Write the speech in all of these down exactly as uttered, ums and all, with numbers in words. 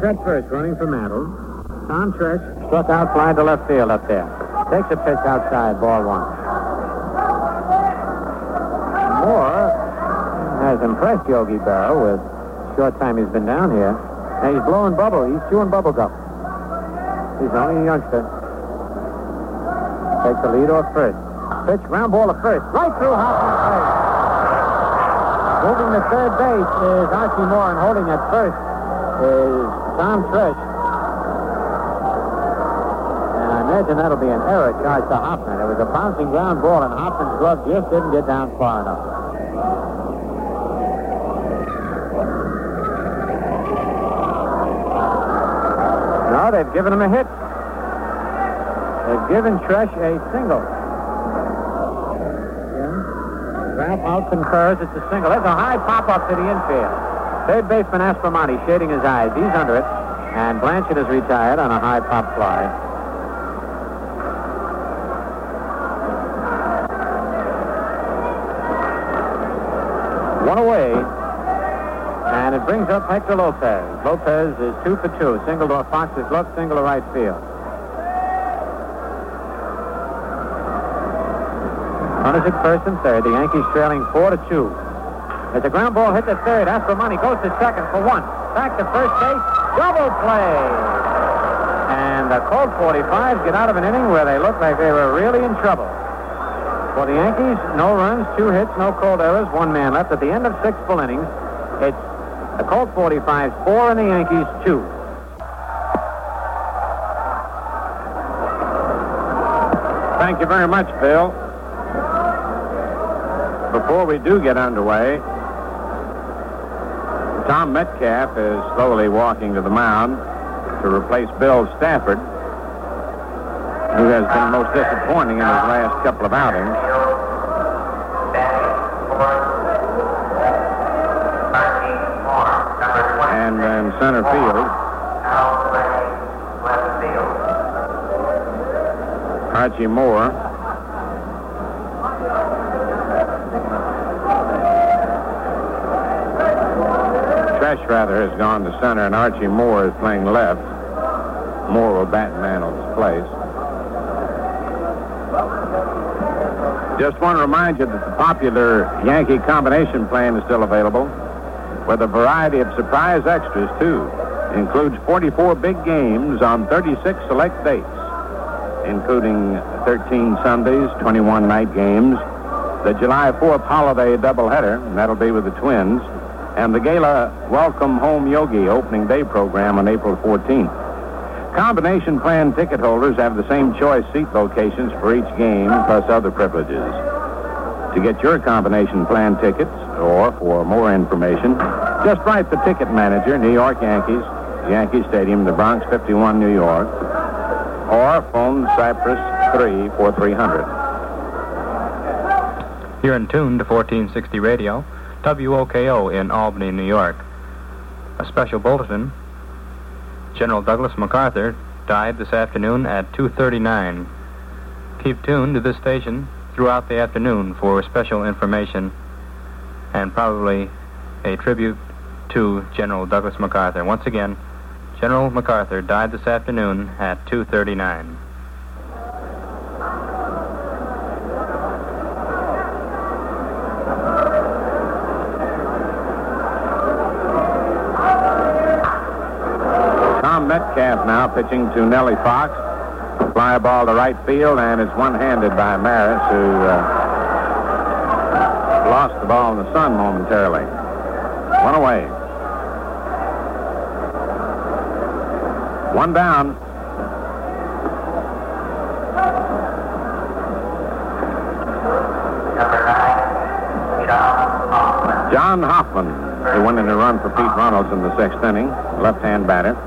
at first, running for Mantle. Tom Tresh struck out, fly to left field up there. Takes a pitch outside, ball one. Moore has impressed Yogi Berra with the short time he's been down here. Now he's blowing bubble. He's chewing bubble gum. He's only a youngster. Takes the lead off first. Pitch, ground ball to first. Right through Hoffman's face. Moving to third base is Archie Moore, and holding at first is Tom Tresh. And I imagine that'll be an error charged to Hoffman. It was a bouncing ground ball, and Hoffman's glove just didn't get down far enough. No, they've given him a hit. They've given Tresh a single. Ralph out concurs. It's a single. There's a high pop-up to the infield. Third baseman Aspromonte shading his eyes. He's under it. And Blanchard is retired on a high pop fly. One away. And it brings up Hector Lopez. Lopez is two for two. Single to Fox's left, single to right field. Runners at first and third. The Yankees trailing four to two. There's a ground ball hit to third. Aspromonte goes to second for one. Back to first base. Double play. And the Colt forty-fives get out of an inning where they looked like they were really in trouble. For the Yankees, no runs, two hits, no Colt errors, one man left. At the end of six full innings, it's the Colt forty-fives four and the Yankees two. Thank you very much, Bill. Before we do get underway, Tom Metcalf is slowly walking to the mound to replace Bill Stafford, who has been most disappointing in his last couple of outings. And in center field, Archie Moore. Tresh, rather, has gone to center, and Archie Moore is playing left. Moore will bat in Mantle's place. Just want to remind you that the popular Yankee combination plan is still available, with a variety of surprise extras, too. It includes forty-four big games on thirty-six select dates, including thirteen Sundays, twenty-one night games, the July fourth holiday doubleheader, and that'll be with the Twins, and the Gala Welcome Home Yogi opening day program on April fourteenth. Combination plan ticket holders have the same choice seat locations for each game, plus other privileges. To get your combination plan tickets, or for more information, just write the ticket manager, New York Yankees, Yankee Stadium, the Bronx fifty-one, New York, or phone Cypress three four three hundred. You're in tune to fourteen sixty Radio, W O K O in Albany, New York. A special bulletin. General Douglas MacArthur died this afternoon at two thirty-nine. Keep tuned to this station throughout the afternoon for special information and probably a tribute to General Douglas MacArthur. Once again, General MacArthur died this afternoon at two thirty-nine. Tom Metcalf now pitching to Nellie Fox. Fly ball to right field, and it's one-handed by Maris, who uh, lost the ball in the sun momentarily. One away. One down. John Hoffman, who went in a run for Pete Runnels in the sixth inning, left-hand batter.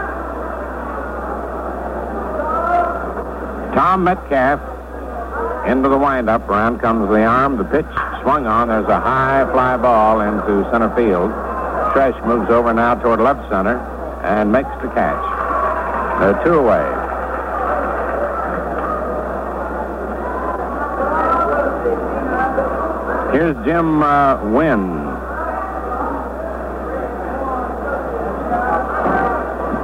Tom Metcalf into the windup. Around comes the arm. The pitch swung on. There's a high fly ball into center field. Tresh moves over now toward left center and makes the catch. They're two away. Here's Jim uh, Wynn.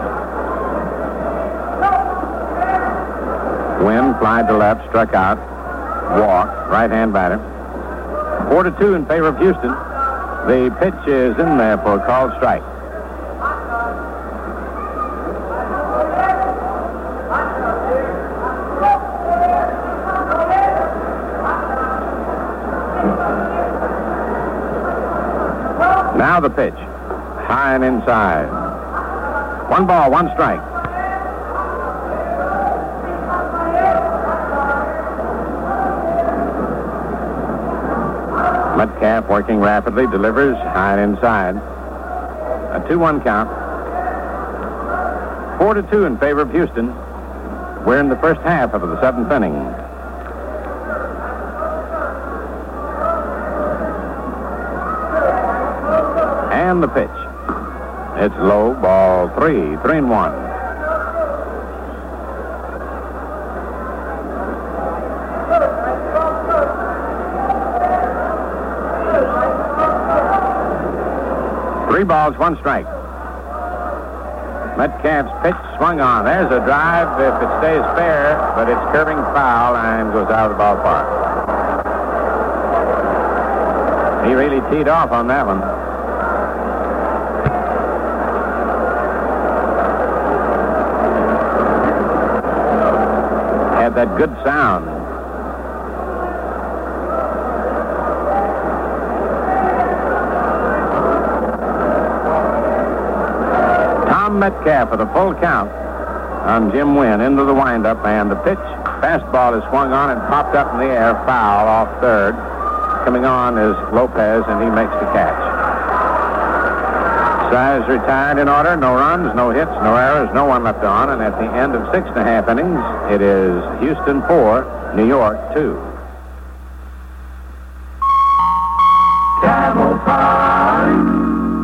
Wynn flied to left, struck out, walked, right-hand batter. Four to two in favor of Houston. The pitch is in there for a called strike. Now the pitch. High and inside. One ball, one strike. Metcalf working rapidly, delivers high and inside. A two one count. Four to two in favor of Houston. We're in the first half of the seventh inning. And the pitch. It's low, ball three, three and one. Three balls, one strike. Metcalf's pitch swung on. There's a drive if it stays fair, but it's curving foul and goes out of the ballpark. He really teed off on that one. Had that good sound. Tom Metcalf with a full count on Jim Wynn into the windup, and the pitch. Fastball is swung on and popped up in the air, foul off third. Coming on is Lopez, and he makes the catch. Size retired in order. No runs, no hits, no errors, no one left on. And at the end of six and a half innings, it is Houston four, New York two. Camel time.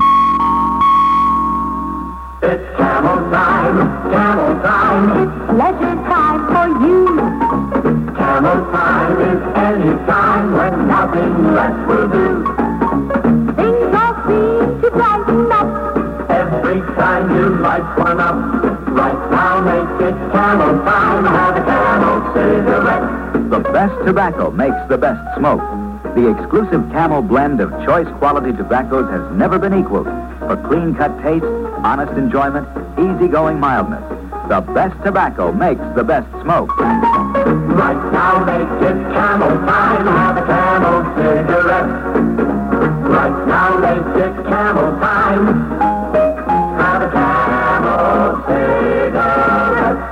It's camel time, camel time. Leisure time for you. Camel time is any time when nothing less will do. Things all seem to brighten up. Every time you light one up, right now make it camel time. Have a Camel cigarette. The best tobacco makes the best smoke. The exclusive Camel blend of choice quality tobaccos has never been equaled for clean-cut taste, honest enjoyment, easygoing mildness. The best tobacco makes the best smoke. Right now make it Camel time. Have a Camel cigarette. Right now make it Camel time. Have a Camel cigarette.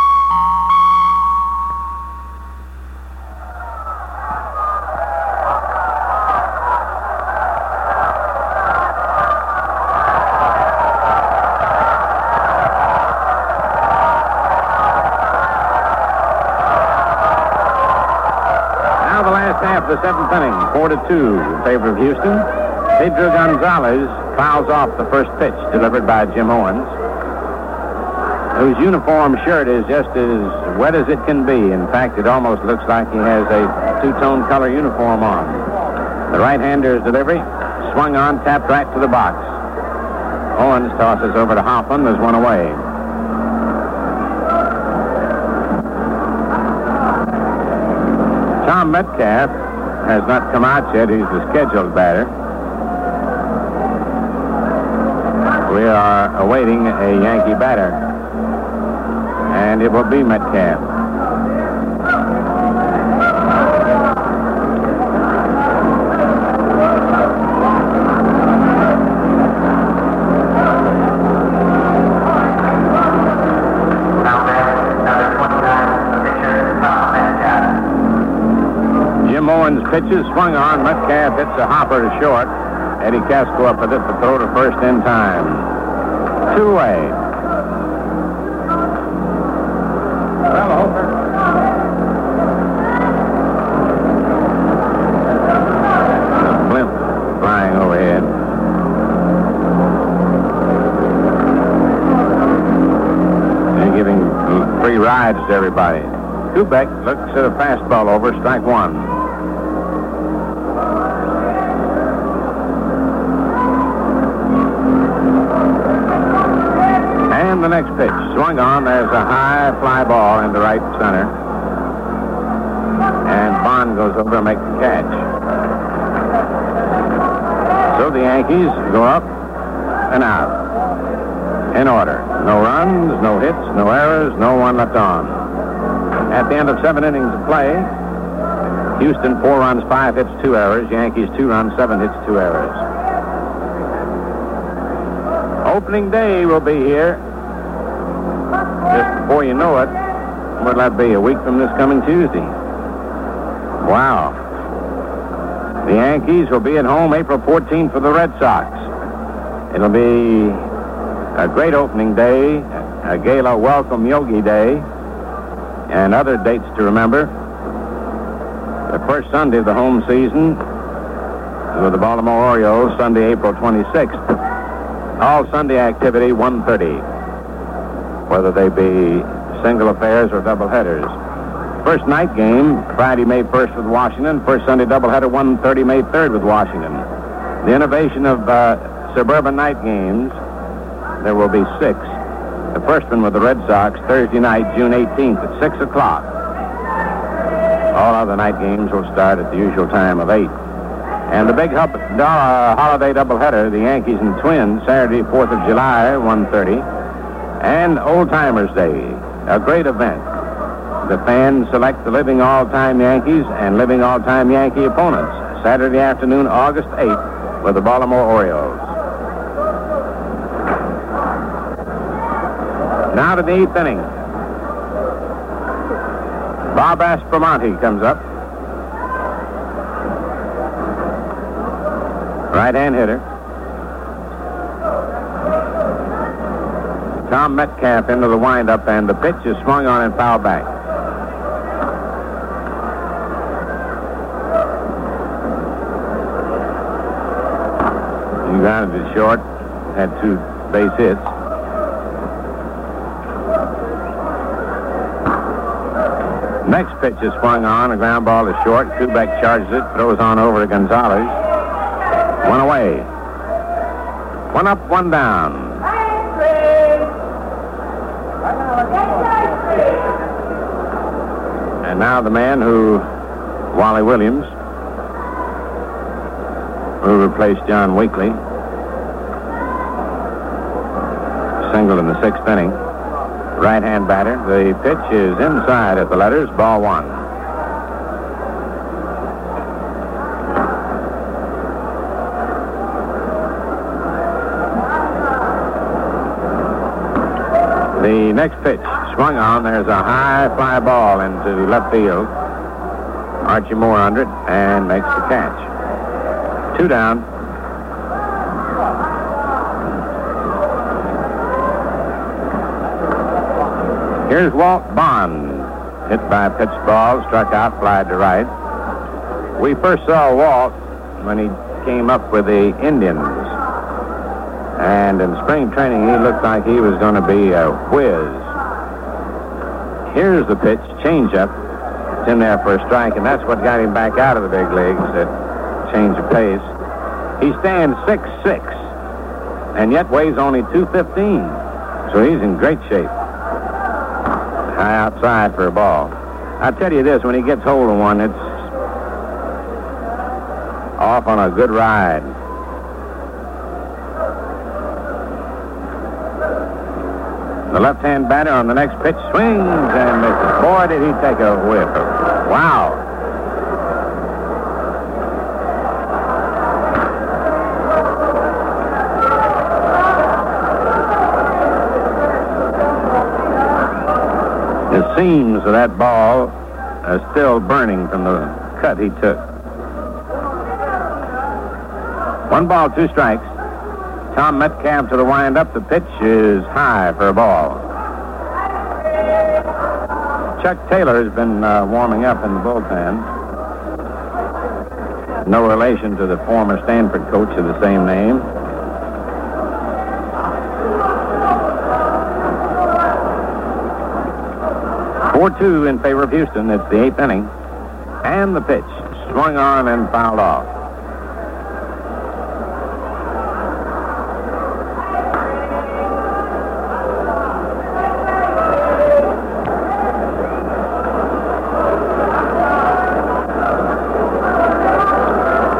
Now the last half of the seventh inning, four to two in favor of Houston. Pedro Gonzalez fouls off the first pitch delivered by Jim Owens, whose uniform shirt is just as wet as it can be. In fact, it almost looks like he has a two-tone color uniform on. The right-hander's delivery, swung on, tapped right to the box. Owens tosses over to Hoffman. There's one away. Tom Metcalf has not come out yet. He's the scheduled batter. We are awaiting a Yankee batter, and it will be Metcalf. Jim Owens pitches, swung on. Metcalf hits a hopper to short. Eddie Casco up with it to throw to first in time. Two away. Blimp flying overhead. And giving free rides to everybody. Kubek looks at a fastball over, strike one. And the next pitch, swung on. There's a high fly ball into right center. goes over and makes the catch. So the Yankees go up and out. In order. No runs, no hits, no errors, no one left on. At the end of seven innings of play, Houston four runs, five hits, two errors. Yankees two runs, seven hits, two errors. Opening day will be here. Just before you know it, what'll that be, a week from this coming Tuesday? Wow. The Yankees will be at home April fourteenth for the Red Sox. It'll be a great opening day, a gala welcome Yogi Day, and other dates to remember. The first Sunday of the home season with the Baltimore Orioles, Sunday, April twenty-sixth. All Sunday activity, one thirty, whether they be single affairs or double headers. First night game, Friday, May first with Washington. First Sunday doubleheader, one thirty, May third with Washington. The innovation of uh, suburban night games, there will be six. The first one with the Red Sox, Thursday night, June eighteenth at six o'clock. All other night games will start at the usual time of eight. And the big hub, uh, holiday doubleheader, the Yankees and Twins, Saturday, fourth of July, one thirty. And Old Timers Day, a great event. The fans select the living all-time Yankees and living all-time Yankee opponents. Saturday afternoon, August eighth, with the Baltimore Orioles. Now to the eighth inning. Bob Aspromonte comes up. Right-hand hitter. Tom Metcalf into the windup, and the pitch is swung on and fouled back. He grounded it short, had two base hits. Next pitch is swung on. A ground ball is short. Kubek charges it, throws on over to Gonzalez. One away. One up, one down. And now the man who, Wally Williams, who replaced John Weekly, single in the sixth inning. Right-hand batter. The pitch is inside at the letters, ball one. The next pitch, swung on. There's a high fly ball into left field. Archie Moore under it and makes the catch. Two down. Here's Walt Bond, hit by a pitched ball, struck out, fly to right. We first saw Walt when he came up with the Indians. And in spring training, he looked like he was going to be a whiz. Here's the pitch, changeup. It's in there for a strike, and that's what got him back out of the big leagues, that change of pace. He stands six six, and yet weighs only two fifteen, so he's in great shape. High outside for a ball. I'll tell you this, when he gets hold of one, it's off on a good ride. The left-hand batter on the next pitch swings and misses. Boy, did he take a whiff. Wow. The seams of that ball are still burning from the cut he took. One ball, two strikes. Tom Metcalf to the windup. The pitch is high for a ball. Chuck Taylor has been uh, warming up in the bullpen. No relation to the former Stanford coach of the same name. four two in favor of Houston. It's the eighth inning. And the pitch swung on and fouled off.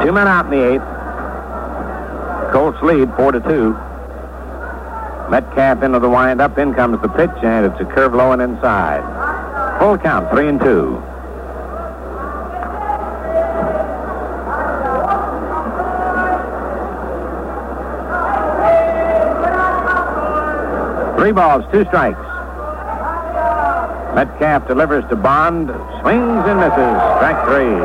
Two men out in the eighth. Colts lead four to two. Metcalf into the windup. In comes the pitch, and it's a curve low and inside. Full count, three and two. Three balls, two strikes. Metcalf delivers to Bond, swings and misses. Strike three.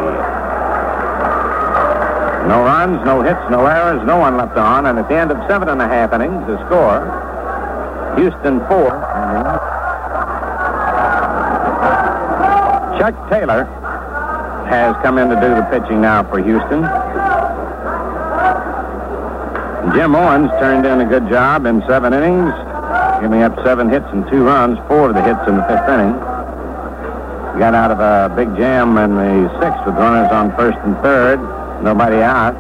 No runs, no hits, no errors, no one left on, and at the end of seven and a half innings, the score, Houston four. Chuck Taylor has come in to do the pitching now for Houston. Jim Owens turned in a good job in seven innings, giving up seven hits and two runs, four of the hits in the fifth inning. Got out of a big jam in the sixth with runners on first and third, nobody out,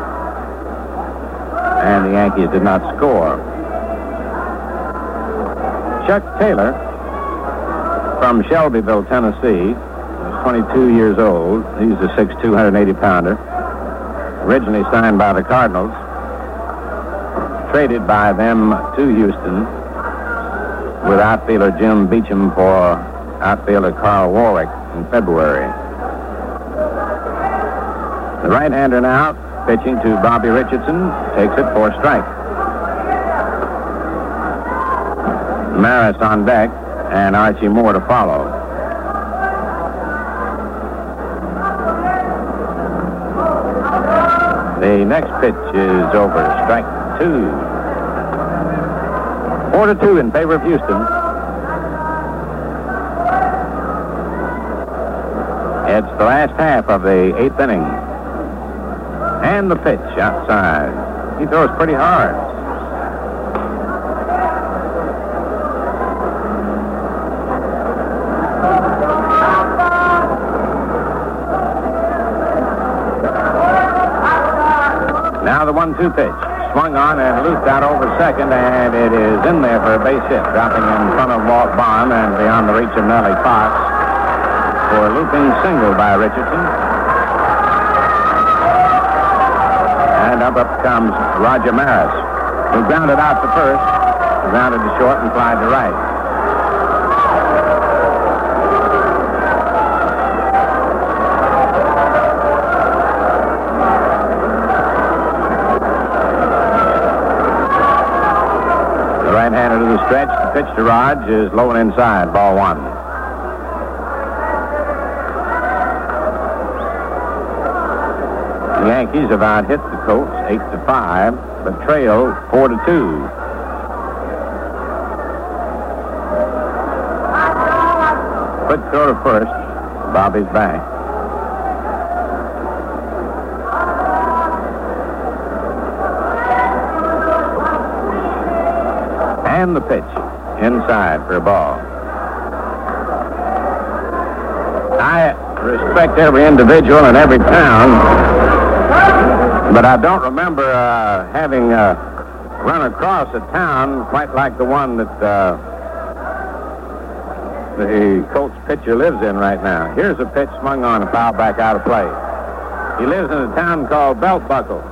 and the Yankees did not score. Chuck Taylor from Shelbyville, Tennessee, was twenty-two years old. He's a six two, one eighty pounder. Originally signed by the Cardinals, traded by them to Houston with outfielder Jim Beecham for outfielder Carl Warwick in February. The right-hander now pitching to Bobby Richardson, takes it for a strike. Maris on deck and Archie Moore to follow. The next pitch is over, strike two. Four to two in favor of Houston. It's the last half of the eighth inning. And the pitch outside. He throws pretty hard. Now the one two pitch. Swung on and looped out over second, and it is in there for a base hit, dropping in front of Walt Bond and beyond the reach of Nellie Fox for a looping single by Richardson. And up, up comes Roger Maris, who grounded out to first, grounded to short, and flied to right. The right-hander to the stretch. The pitch to Raj is low and inside, ball one. The Yankees have out-hit the Colts eight to five, but trail four to two. Quick throw to first. Bobby's back. And the pitch inside for a ball. I respect every individual in every town, but I don't remember uh, having uh, run across a town quite like the one that uh, the Colts pitcher lives in right now. Here's a pitch swung on and fouled back out of play. He lives in a town called Belt Buckle.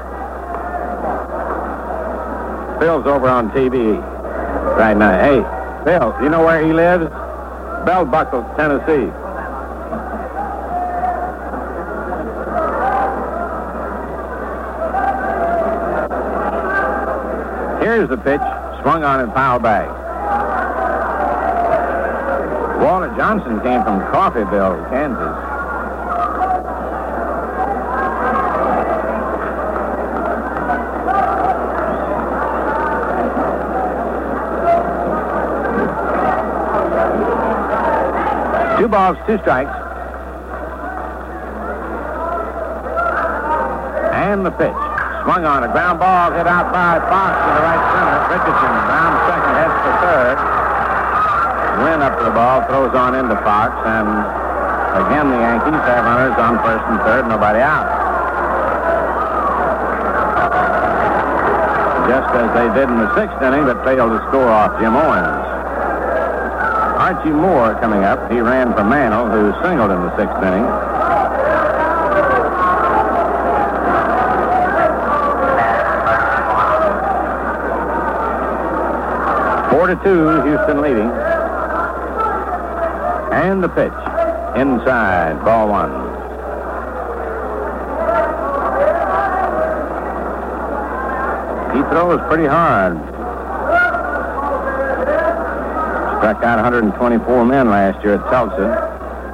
Phil's over on T V right now. Hey, Phil, you know where he lives? Belt Buckle, Tennessee. Here's the pitch, swung on and fouled back. Walter Johnson came from Coffeyville, Kansas. Two balls, two strikes. And the pitch. Swung on a ground ball, hit out by Fox to the right center. Richardson round second, heads for third. Wynn up to the ball, throws on into Fox, and again the Yankees have runners on first and third, nobody out. Just as they did in the sixth inning, but failed to score off Jim Owens. Archie Moore coming up. He ran for Mantle, who singled in the sixth inning. to two, Houston leading. And the pitch. Inside, ball one. He throws pretty hard. Struck out one hundred twenty-four men last year at Tulsa.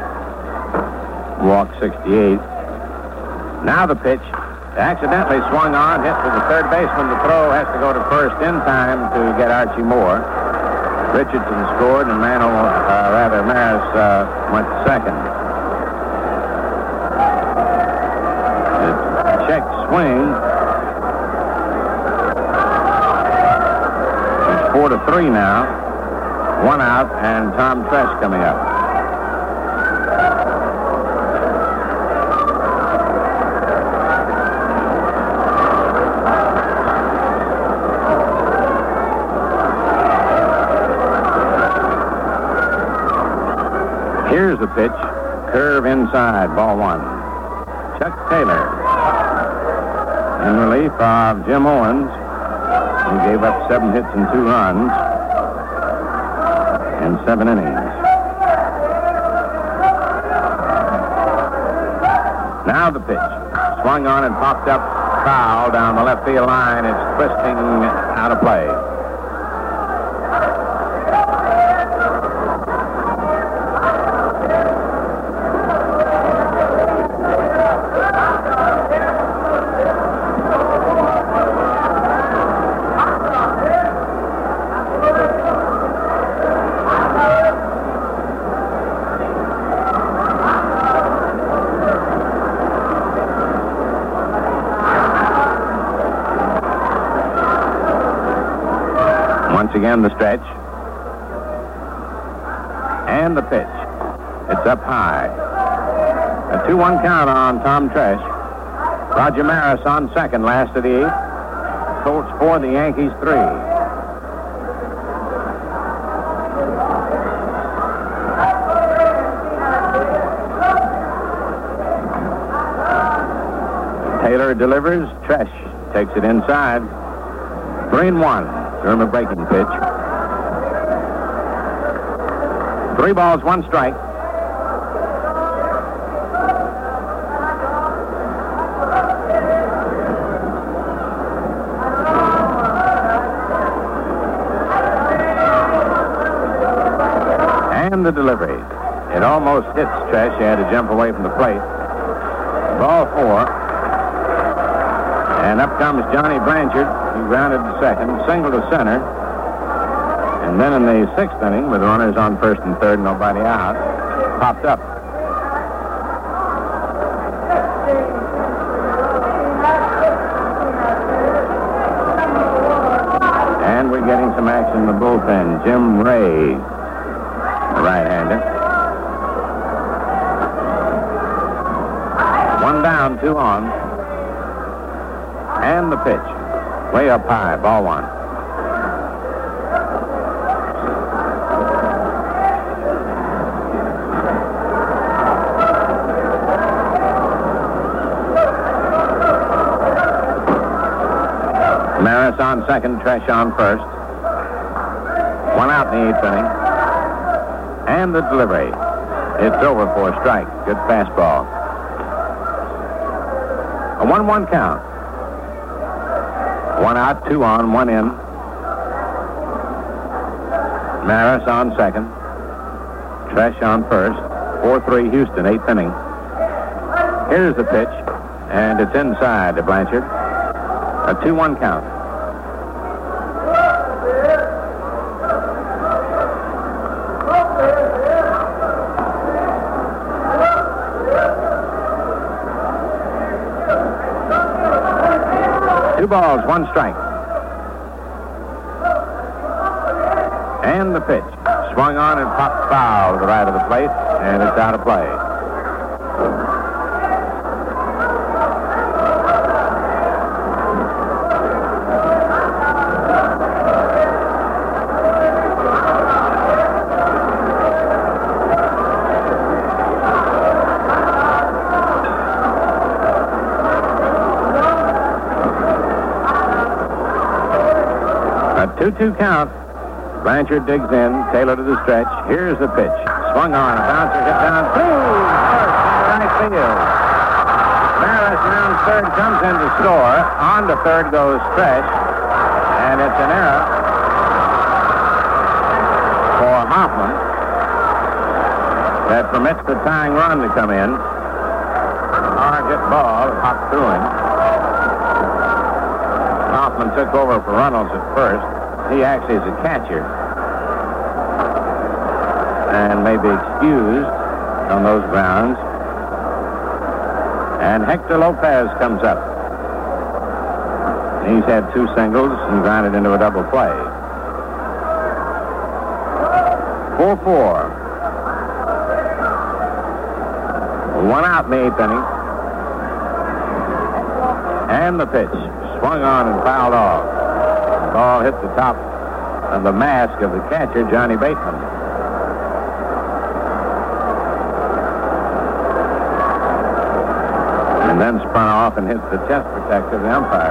Walked sixty-eight. Now the pitch. Accidentally swung on, hit to the third baseman. The throw has to go to first in time to get Archie Moore. Richardson scored, and Mantle, uh, rather, Maris uh, went to second. The check swing. It's four to three now. One out, and Tom Tresh coming up. Here's the pitch. Curve inside, ball one. Chuck Taylor. In relief of Jim Owens, who gave up seven hits and two runs in seven innings. Now the pitch. Swung on and popped up foul down the left field line. It's twisting out of play. Once again, the stretch. And the pitch. It's up high. A two one count on Tom Tresh. Roger Maris on second, last of the eighth. Colts four, the Yankees three. Taylor delivers. Tresh takes it inside. Three and one. During a breaking pitch. Three balls, one strike. And the delivery. It almost hits Tresh. He had to jump away from the plate. Ball four. And up comes Johnny Blanchard. He grounded to second, single to center. And then in the sixth inning, with runners on first and third, nobody out, popped up. And we're getting some action in the bullpen. Jim Ray, the right-hander. One down, two on. And the pitch. Way up high, ball one. Maris on second, Tresh on first. One out in the eighth inning. And the delivery. It's over for a strike. Good fastball. A one one count. One out, two on, one in. Maris on second. Tresh on first. four three Houston, eighth inning. Here's the pitch, and it's inside to Blanchard. A two one count. Two balls, one strike. And the pitch. Swung on and popped foul to the right of the plate, and it's out of play. two two count. Blanchard digs in. Taylor to the stretch. Here's the pitch. Swung on. A bouncer hit down through first into right field. Maris round third comes in to score. On to third goes Stretch. And it's an error for Hoffman that permits the tying run to come in. Hard hit ball popped through him. Hoffman took over for Runnels at first. He actually is a catcher and may be excused on those grounds. And Hector Lopez comes up. He's had two singles and grounded into a double play. four four. One out in the eighth inning. And the pitch. Swung on and fouled off. The ball hit the top of the mask of the catcher, Johnny Bateman. And then spun off and hit the chest protector of the umpire.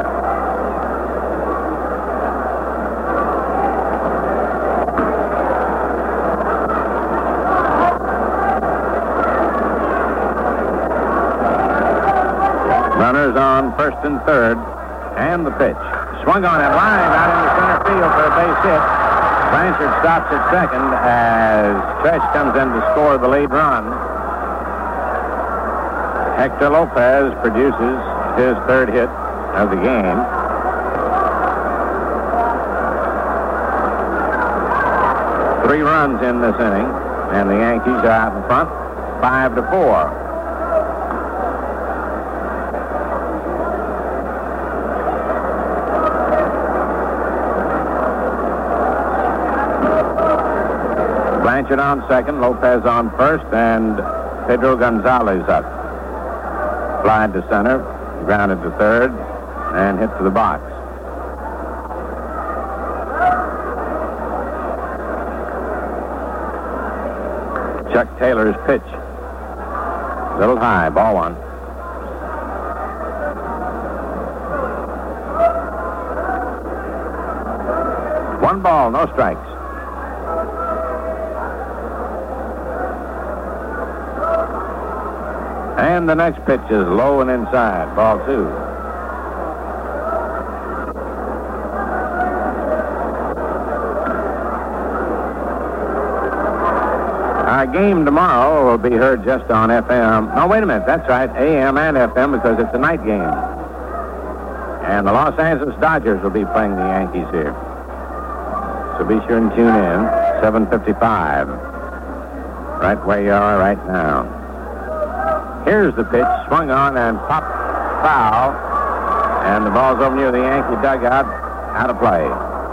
Runners on first and third. And the pitch. Swung on and line out into center field for a base hit. Blanchard stops at second as Tresh comes in to score the lead run. Hector Lopez produces his third hit of the game. Three runs in this inning, and the Yankees are out in front, five to four. Blanchard on second, Lopez on first, and Pedro Gonzalez up. Fly to center, grounded to third, and hit to the box. Chuck Taylor's pitch. Little high, ball one. One ball, no strikes. And the next pitch is low and inside. Ball two. Our game tomorrow will be heard just on F M. No, wait a minute. That's right. A M and F M because it's a night game. And the Los Angeles Dodgers will be playing the Yankees here. So be sure and tune in. seven fifty-five. Right where you are right now. Here's the pitch, swung on and popped foul, and the ball's over near the Yankee dugout, out of play.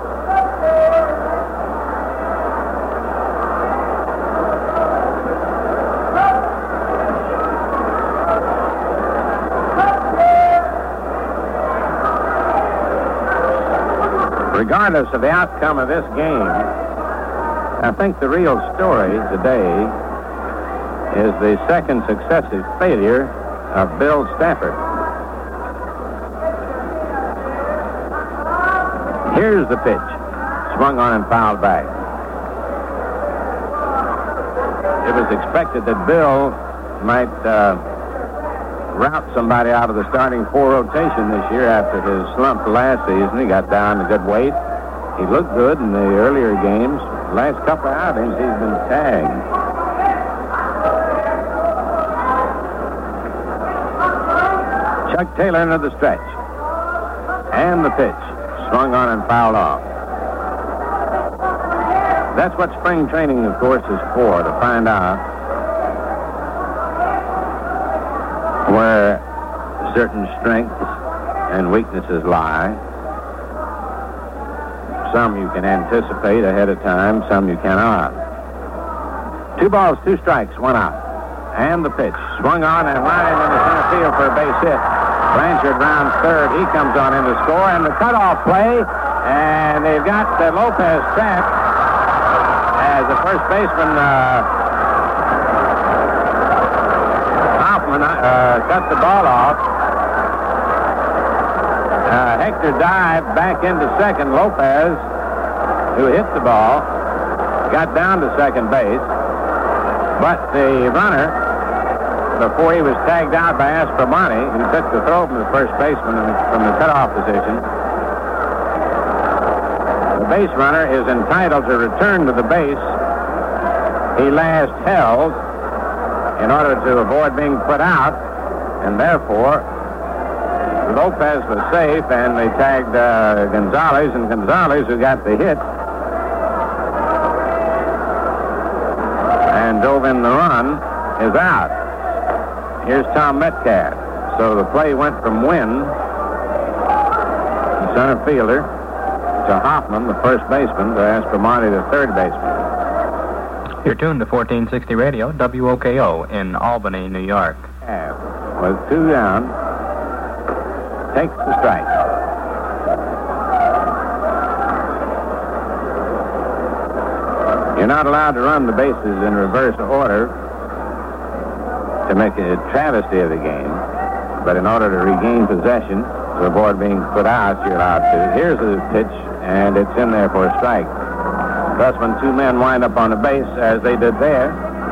Regardless of the outcome of this game, I think the real story today is the second successive failure of Bill Stafford. Here's the pitch. Swung on and fouled back. It was expected that Bill might uh, route somebody out of the starting four rotation this year after his slump last season. He got down to good weight. He looked good in the earlier games. The last couple of outings, he's been tagged. Chuck Taylor into the stretch. And the pitch. Swung on and fouled off. That's what spring training, of course, is for, to find out where certain strengths and weaknesses lie. Some you can anticipate ahead of time, some you cannot. Two balls, two strikes, one out. And the pitch. Swung on and lined into center field for a base hit. Blanchard rounds third. He comes on in to score. And the cutoff play. And they've got uh, Lopez trapped as the first baseman, uh, Hoffman, uh, cut the ball off. Uh, Hector dived back into second. Lopez who hit the ball, got down to second base, but the runner, before he was tagged out by Aspromonte, who took the throw from the first baseman from the cutoff position, the base runner is entitled to return to the base he last held in order to avoid being put out, and therefore Lopez was safe, and they tagged uh, Gonzalez, and Gonzalez, who got the hit and dove in the run, is out. Here's Tom Metcalf. So the play went from Wynn, the center fielder, to Hoffman, the first baseman, to Aspromonte, the third baseman. You're tuned to fourteen sixty Radio, W O K O, in Albany, New York. With two down, takes the strike. You're not allowed to run the bases in reverse order to make a travesty of the game, but in order to regain possession, to avoid being put out, you're allowed to. Here's the pitch, and it's in there for a strike. Thus, when two men wind up on the base, as they did there,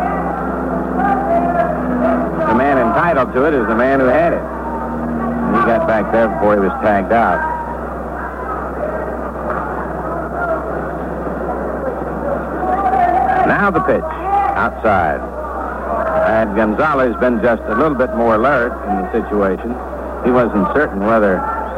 the man entitled to it is the man who had it. He got back there before he was tagged out. Now the pitch, outside. Had Gonzalez been just a little bit more alert in the situation, he wasn't certain whether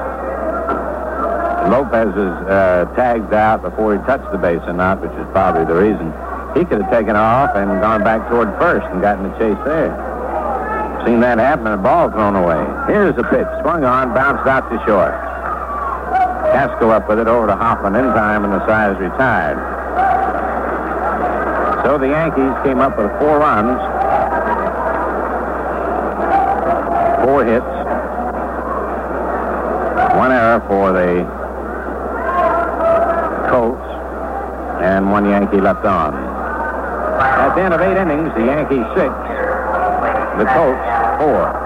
Lopez was uh, tagged out before he touched the base or not, which is probably the reason. He could have taken off and gone back toward first and gotten the chase there. Seen that happen and a ball thrown away. Here's the pitch. Swung on, bounced out to short. Casco up with it over to Hoffman in time, and the side is retired. So the Yankees came up with four runs, four hits, one error for the Colts, and one Yankee left on. At the end of eight innings, the Yankees six, the Colts four.